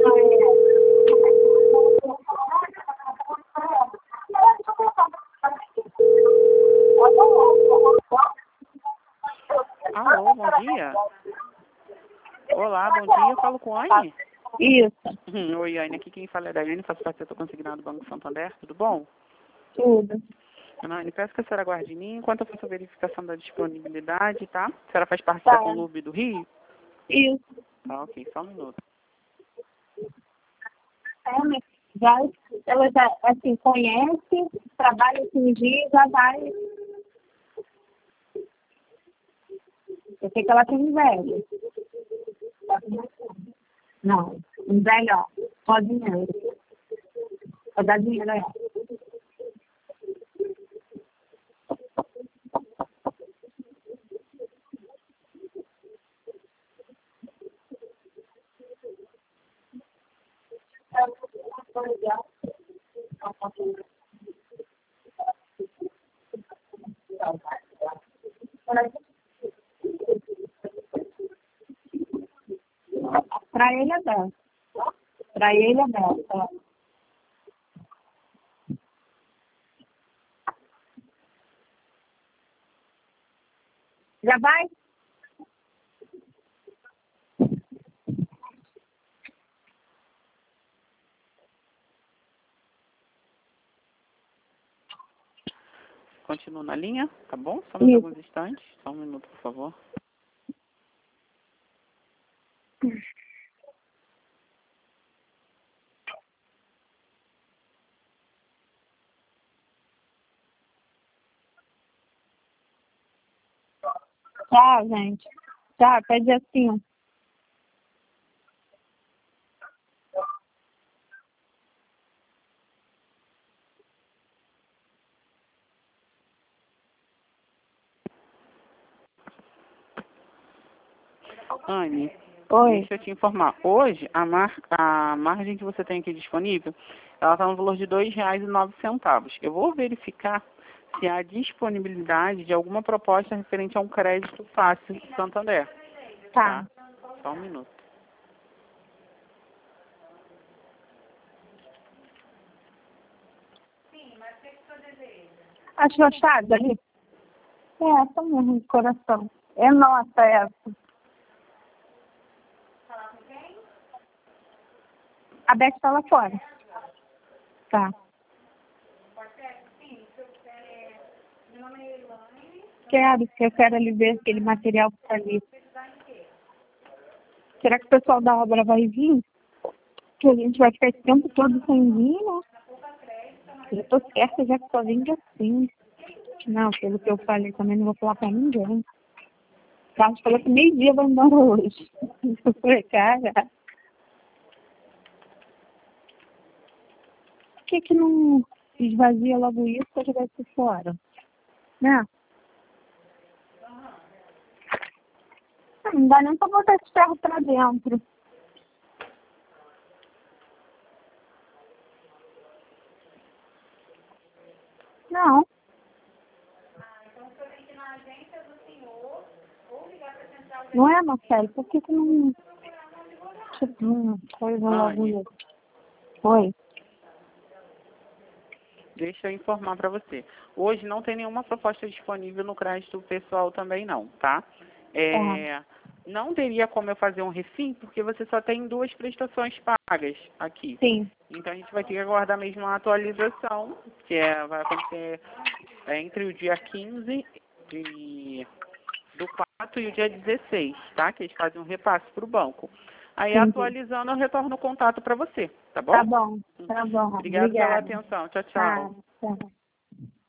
Alô, bom dia. Olá, bom dia. Eu falo com a Anne? Isso, Oi, Anne. Aqui quem fala é da Anne, faço parte do setor consignado do Banco Santander. Tudo bom? tudo. Anne, peço que a senhora aguarde em mim enquanto eu faço a verificação da disponibilidade, tá? A senhora faz parte Tá. da Conlube do Rio? Isso. Tá, ok. Só um minuto. Ela já, assim, conhece, trabalha aqui um dia, já vai. Eu sei que ela tem um velho. Não, um velho, ó, só dinheiro. Vou dar dinheiro a ela. Pra ele é dessa. Pra ele é dessa. Já vai? Continuo na linha, tá bom? Só mais alguns instantes. Só um minuto, por favor. Tá, gente. Tá, pede assim. Anne, Oi. deixa eu te informar. Hoje, a margem que você tem aqui disponível, ela está no valor de R$ 2,09. Eu vou verificar se há disponibilidade de alguma proposta referente a um crédito fácil de Santander. Tá. Só um minuto. As rochadas ali? É essa mesmo, de coração. É nossa essa. A Beth tá lá fora. Tá. Quero, porque eu quero ali ver aquele material que tá ali. Será que o pessoal da obra vai vir? Que a gente vai ficar esse tempo todo sem vir, né? Eu tô certa já que só vende assim. Não, pelo que eu falei também não vou falar pra ninguém. O Carlos falou que meio-dia vai embora hoje. Eu falei, cara, por que não esvazia logo isso pra jogar isso fora? Né? Não dá nem pra botar esse ferro pra dentro. Não. Não é, Marcelo? Por que não... Tipo, coisa logo Anne, isso? Oi. deixa eu informar para você. Hoje não tem nenhuma proposta disponível no crédito pessoal também não, tá? Não teria como eu fazer um refim, porque você só tem 2 prestações pagas aqui. Sim. Então a gente vai ter que aguardar mesmo a atualização, que vai acontecer entre o dia 15 do 4 e o dia 16, tá? Que eles fazem um repasse para o banco. Aí, atualizando, eu retorno o contato para você, tá bom? Tá bom, tá bom. Obrigada pela Obrigada. atenção. Tchau, Tá, tchau. tá.